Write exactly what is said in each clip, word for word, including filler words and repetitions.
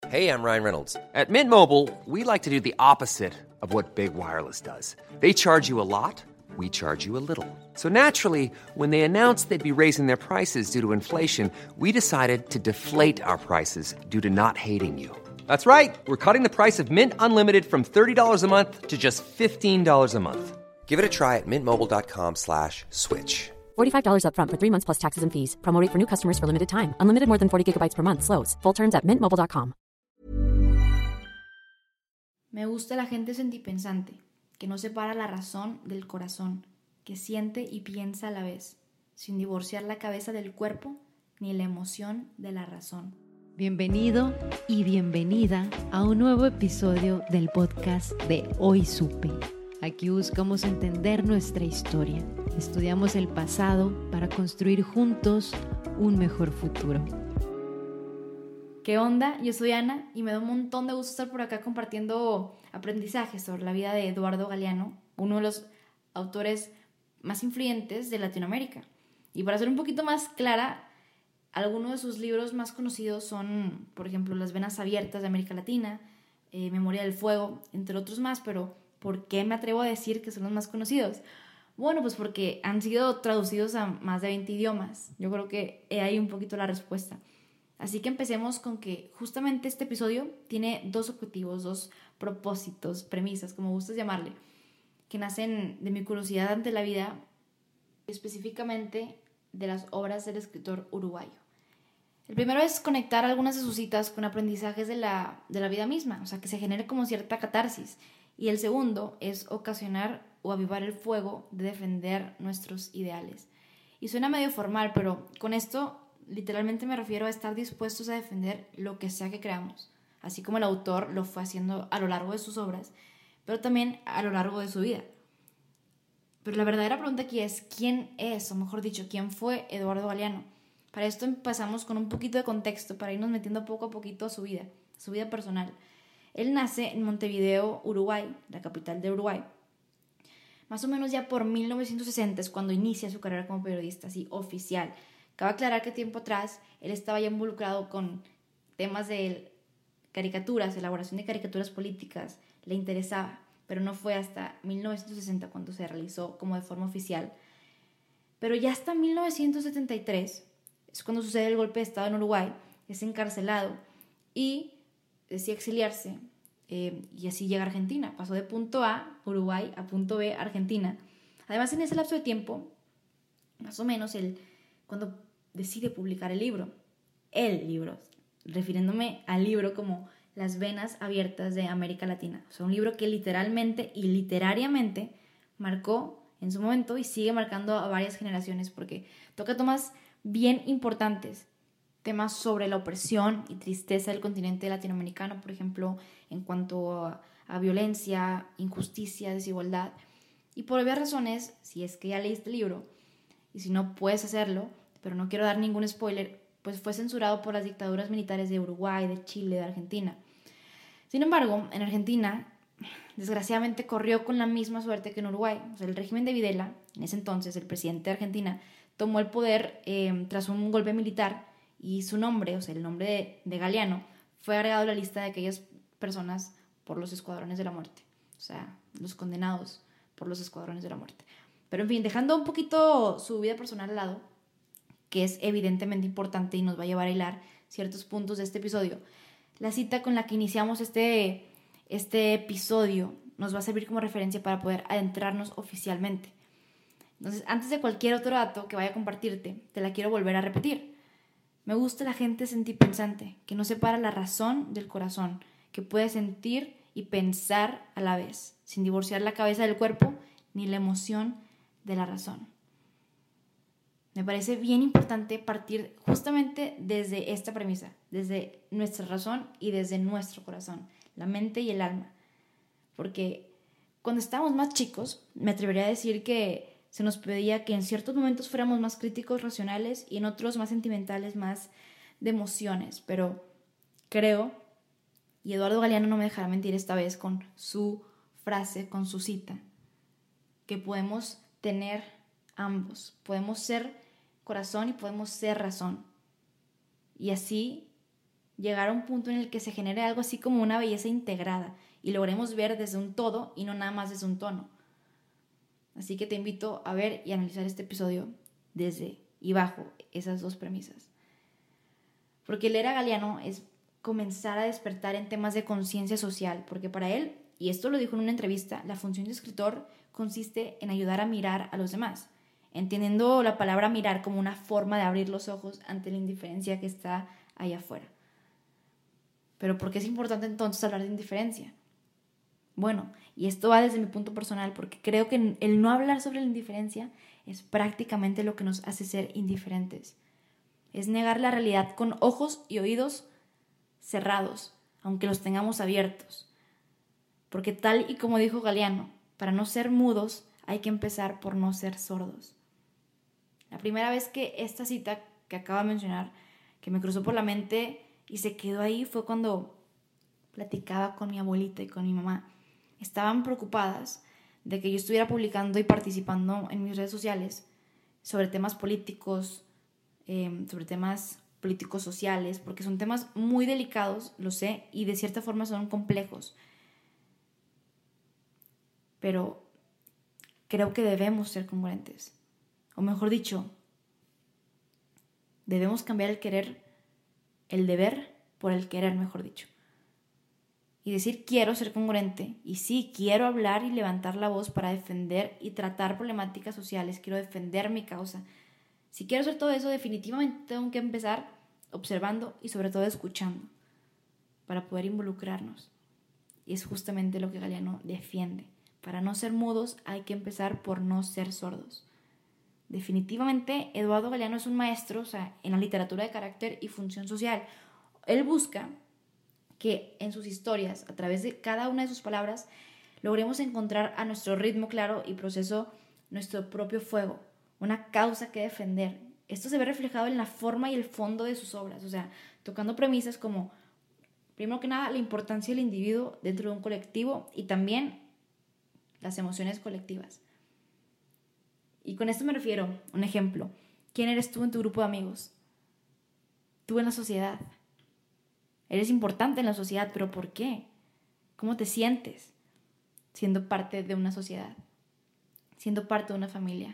Hey, I'm Ryan Reynolds. At Mint Mobile, we like to do the opposite of what Big Wireless does. They charge you a lot, we charge you a little. So naturally, when they announced they'd be raising their prices due to inflation, we decided to deflate our prices due to not hating you. That's right. We're cutting the price of Mint Unlimited from thirty dollars a month to just fifteen dollars a month. Give it a try at mintmobile.com slash switch. forty-five dollars up front for three months plus taxes and fees. Promo rate for new customers for limited time. Unlimited more than forty gigabytes per month. Slows full terms at mint mobile dot com. Me gusta la gente sentipensante, que no separa la razón del corazón, que siente y piensa a la vez, sin divorciar la cabeza del cuerpo ni la emoción de la razón. Bienvenido y bienvenida a un nuevo episodio del podcast de Hoy Supe. Aquí buscamos entender nuestra historia, estudiamos el pasado para construir juntos un mejor futuro. ¿Qué onda? Yo soy Ana y me da un montón de gusto estar por acá compartiendo aprendizajes sobre la vida de Eduardo Galeano, uno de los autores más influyentes de Latinoamérica. Y para ser un poquito más clara, algunos de sus libros más conocidos son, por ejemplo, Las venas abiertas de América Latina, eh, Memoria del fuego, entre otros más, pero ¿por qué me atrevo a decir que son los más conocidos? Bueno, pues porque han sido traducidos a más de veinte idiomas. Yo creo que he ahí un poquito la respuesta. Así que empecemos con que justamente este episodio tiene dos objetivos, dos propósitos, premisas, como gustas llamarle, que nacen de mi curiosidad ante la vida, específicamente de las obras del escritor uruguayo. El primero es conectar algunas de sus citas con aprendizajes de la, de la vida misma, o sea, que se genere como cierta catarsis. Y el segundo es ocasionar o avivar el fuego de defender nuestros ideales. Y suena medio formal, pero con esto literalmente me refiero a estar dispuestos a defender lo que sea que creamos, así como el autor lo fue haciendo a lo largo de sus obras, pero también a lo largo de su vida. Pero la verdadera pregunta aquí es, ¿quién es, o mejor dicho, quién fue Eduardo Galeano? Para esto empezamos con un poquito de contexto, para irnos metiendo poco a poquito a su vida, a su vida personal. Él nace en Montevideo, Uruguay, la capital de Uruguay. Más o menos ya por mil novecientos sesenta es cuando inicia su carrera como periodista, así oficial. Cabe aclarar que tiempo atrás él estaba ya involucrado con temas de caricaturas, elaboración de caricaturas políticas, le interesaba, pero no fue hasta mil novecientos sesenta cuando se realizó como de forma oficial. Pero ya hasta mil novecientos setenta y tres es cuando sucede el golpe de estado en Uruguay, es encarcelado y decide exiliarse eh, y así llega a Argentina. Pasó de punto A, Uruguay, a punto B, Argentina. Además, en ese lapso de tiempo, más o menos, él, cuando decide publicar el libro, el libro, refiriéndome al libro como Las venas abiertas de América Latina. O sea, un libro que literalmente y literariamente marcó en su momento y sigue marcando a varias generaciones porque toca temas bien importantes, temas sobre la opresión y tristeza del continente latinoamericano, por ejemplo, en cuanto a, a violencia, injusticia, desigualdad. Y por obvias razones, si es que ya leíste el libro, y si no puedes hacerlo, pero no quiero dar ningún spoiler, pues fue censurado por las dictaduras militares de Uruguay, de Chile, de Argentina. Sin embargo, en Argentina, desgraciadamente corrió con la misma suerte que en Uruguay. O sea, el régimen de Videla, en ese entonces el presidente de Argentina, tomó el poder eh, tras un golpe militar y su nombre, o sea, el nombre de, de Galeano, fue agregado a la lista de aquellas personas por los escuadrones de la muerte. O sea, los condenados por los escuadrones de la muerte. Pero en fin, dejando un poquito su vida personal al lado, que es evidentemente importante y nos va a llevar a hilar ciertos puntos de este episodio, la cita con la que iniciamos este, este episodio nos va a servir como referencia para poder adentrarnos oficialmente. Entonces, antes de cualquier otro dato que vaya a compartirte, te la quiero volver a repetir. Me gusta la gente sentipensante, que no separa la razón del corazón, que puede sentir y pensar a la vez, sin divorciar la cabeza del cuerpo ni la emoción de la razón. Me parece bien importante partir justamente desde esta premisa, desde nuestra razón y desde nuestro corazón, la mente y el alma. Porque cuando estábamos más chicos, me atrevería a decir que se nos pedía que en ciertos momentos fuéramos más críticos, racionales, y en otros más sentimentales, más de emociones. Pero creo, y Eduardo Galeano no me dejará mentir esta vez con su frase, con su cita, que podemos tener ambos, podemos ser corazón y podemos ser razón. Y así llegar a un punto en el que se genere algo así como una belleza integrada y logremos ver desde un todo y no nada más desde un tono. Así que te invito a ver y analizar este episodio desde y bajo esas dos premisas. Porque leer a Galeano es comenzar a despertar en temas de conciencia social, porque para él, y esto lo dijo en una entrevista, la función de escritor consiste en ayudar a mirar a los demás, entendiendo la palabra mirar como una forma de abrir los ojos ante la indiferencia que está allá afuera. Pero ¿por qué es importante entonces hablar de indiferencia? Bueno, y esto va desde mi punto personal, porque creo que el no hablar sobre la indiferencia es prácticamente lo que nos hace ser indiferentes. Es negar la realidad con ojos y oídos cerrados, aunque los tengamos abiertos. Porque tal y como dijo Galeano, para no ser mudos hay que empezar por no ser sordos. La primera vez que esta cita que acabo de mencionar, que me cruzó por la mente y se quedó ahí, fue cuando platicaba con mi abuelita y con mi mamá. Estaban preocupadas de que yo estuviera publicando y participando en mis redes sociales sobre temas políticos, eh, sobre temas políticos sociales, porque son temas muy delicados, lo sé, y de cierta forma son complejos. Pero creo que debemos ser congruentes. O mejor dicho, debemos cambiar el querer, el deber por el querer, mejor dicho. Y decir quiero ser congruente, y sí, quiero hablar y levantar la voz para defender y tratar problemáticas sociales, quiero defender mi causa. Si quiero hacer todo eso, definitivamente tengo que empezar observando y sobre todo escuchando para poder involucrarnos. Y es justamente lo que Galeano defiende. Para no ser mudos hay que empezar por no ser sordos. Definitivamente Eduardo Galeano es un maestro, o sea, en la literatura de carácter y función social. Él busca que en sus historias, a través de cada una de sus palabras, logremos encontrar a nuestro ritmo claro y proceso nuestro propio fuego, una causa que defender. Esto se ve reflejado en la forma y el fondo de sus obras, o sea, tocando premisas como, primero que nada, la importancia del individuo dentro de un colectivo y también las emociones colectivas. Y con esto me refiero, un ejemplo, ¿quién eres tú en tu grupo de amigos? Tú en la sociedad. Eres importante en la sociedad, pero ¿por qué? ¿Cómo te sientes siendo parte de una sociedad? Siendo parte de una familia.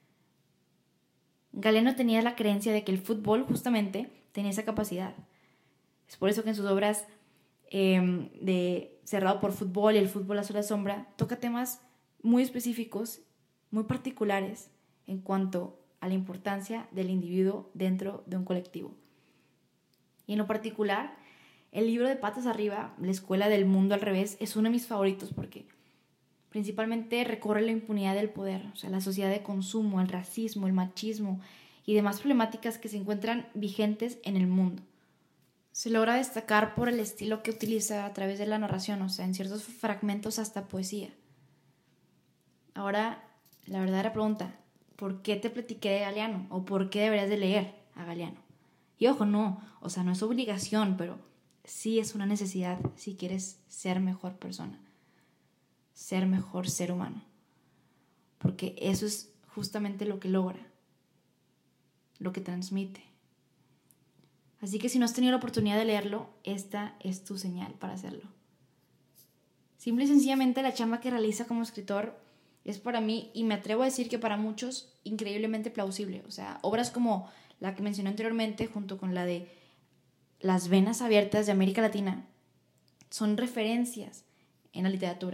Galeano tenía la creencia de que el fútbol justamente tenía esa capacidad. Es por eso que en sus obras eh, de Cerrado por Fútbol y El fútbol a sola sombra toca temas muy específicos, muy particulares en cuanto a la importancia del individuo dentro de un colectivo. Y en lo particular, el libro de Patas Arriba, La Escuela del Mundo al Revés, es uno de mis favoritos porque principalmente recorre la impunidad del poder, o sea, la sociedad de consumo, el racismo, el machismo y demás problemáticas que se encuentran vigentes en el mundo. Se logra destacar por el estilo que utiliza a través de la narración, o sea, en ciertos fragmentos hasta poesía. Ahora, la verdadera pregunta, ¿por qué te platiqué de Galeano? ¿O por qué deberías de leer a Galeano? Y ojo, no, o sea, no es obligación, pero sí es una necesidad si quieres ser mejor persona, ser mejor ser humano. Porque eso es justamente lo que logra, lo que transmite. Así que si no has tenido la oportunidad de leerlo, esta es tu señal para hacerlo. Simple y sencillamente la chamba que realiza como escritor es para mí, y me atrevo a decir que para muchos, increíblemente plausible. O sea, obras como la que mencioné anteriormente, junto con la de Las venas abiertas de América Latina, son referencias en la literatura.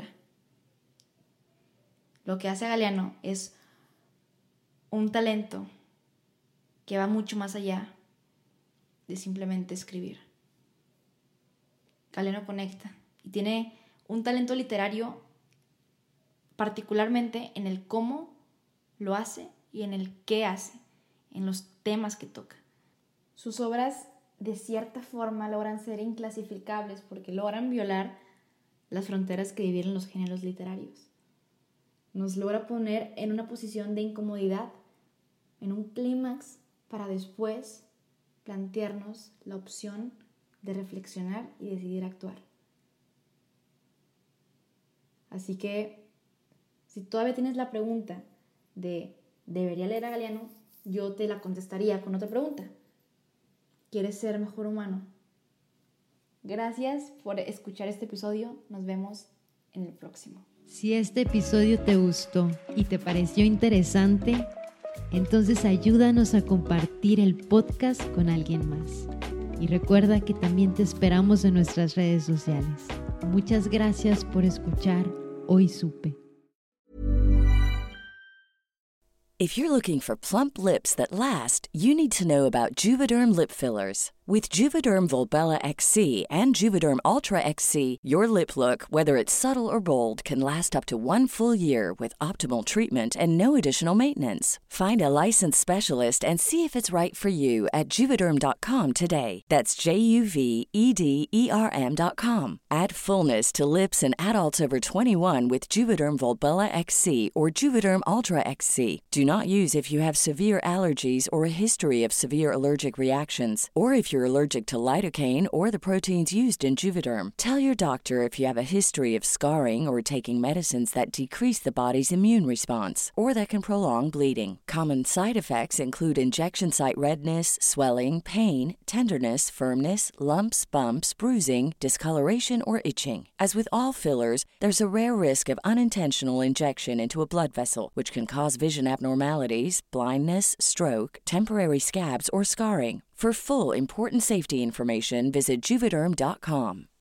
Lo que hace Galeano es un talento que va mucho más allá de simplemente escribir. Galeano conecta y tiene un talento literario particularmente en el cómo lo hace y en el qué hace, en los temas que toca. Sus obras de cierta forma logran ser inclasificables porque logran violar las fronteras que dividen los géneros literarios. Nos logra poner en una posición de incomodidad, en un clímax, para después plantearnos la opción de reflexionar y decidir actuar. Así que, si todavía tienes la pregunta de ¿debería leer a Galeano?, yo te la contestaría con otra pregunta. ¿Quieres ser mejor humano? Gracias por escuchar este episodio. Nos vemos en el próximo. Si este episodio te gustó y te pareció interesante, entonces ayúdanos a compartir el podcast con alguien más. Y recuerda que también te esperamos en nuestras redes sociales. Muchas gracias por escuchar Hoy Supe. If you're looking for plump lips that last, you need to know about Juvederm lip fillers. With Juvederm Volbella X C and Juvederm Ultra X C, your lip look, whether it's subtle or bold, can last up to one full year with optimal treatment and no additional maintenance. Find a licensed specialist and see if it's right for you at Juvederm dot com today. That's J U V E D E R M dot com. Add fullness to lips in adults over twenty-one with Juvederm Volbella X C or Juvederm Ultra X C. Do not use if you have severe allergies or a history of severe allergic reactions, or if you're allergic to lidocaine or the proteins used in Juvederm. Tell your doctor if you have a history of scarring or taking medicines that decrease the body's immune response or that can prolong bleeding. Common side effects include injection site redness, swelling, pain, tenderness, firmness, lumps, bumps, bruising, discoloration, or itching. As with all fillers, there's a rare risk of unintentional injection into a blood vessel, which can cause vision abnormalities, blindness, stroke, temporary scabs, or scarring. For full, important safety information, visit Juvederm dot com.